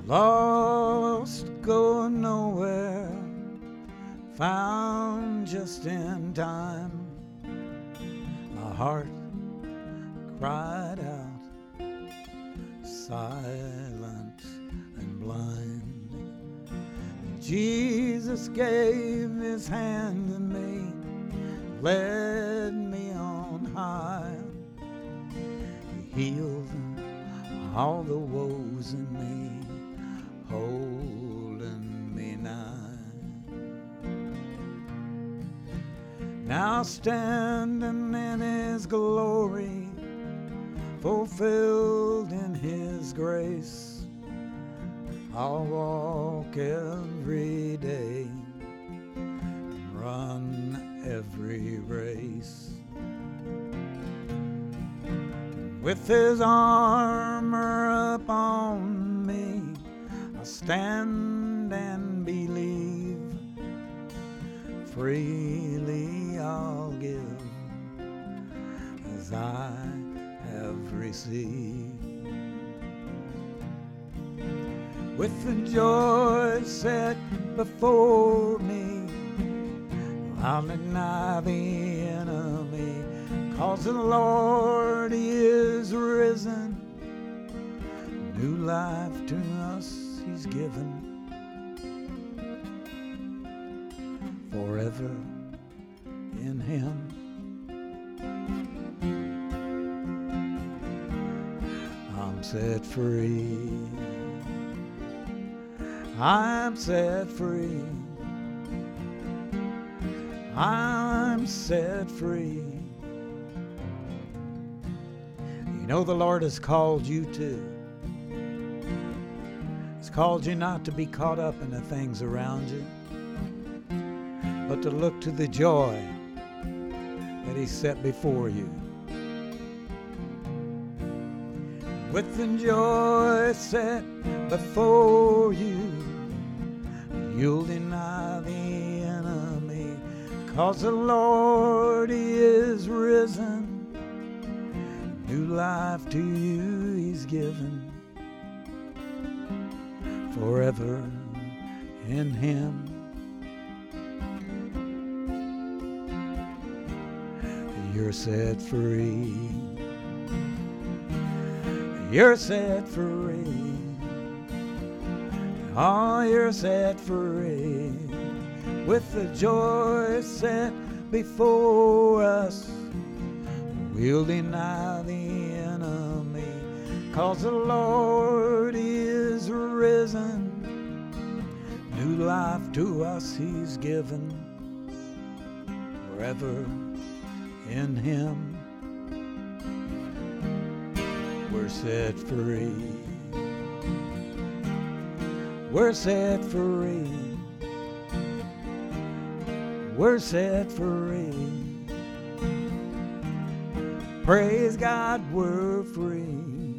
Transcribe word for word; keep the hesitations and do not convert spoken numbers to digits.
Lost, going nowhere, found just in time. My heart cried out, silent and blind. Jesus gave his hand to me, led me on high. He healed all the woes in me, holding me nigh. Now standing in his glory, fulfilled in his grace, I'll walk every day and run every race. With his armor upon me, I stand and believe. Freely I'll give as I have received. With the joy set before me, I'll deny the enemy, 'cause the Lord is risen. New life to us he's given, forever in him. I'm set free, I'm set free, I'm set free. You know the Lord has called you too. He's called you not to be caught up in the things around you, but to look to the joy that he set before you. With the joy set before you, you'll deny the enemy, 'cause the Lord is risen. New life to you he's given, forever in him. You're set free, you're set free, oh, you're set free. With the joy set before us, we'll deny the enemy, 'cause the Lord is risen. New life to us he's given, forever in him. We're set free, we're set free, we're set free. Praise God, we're free.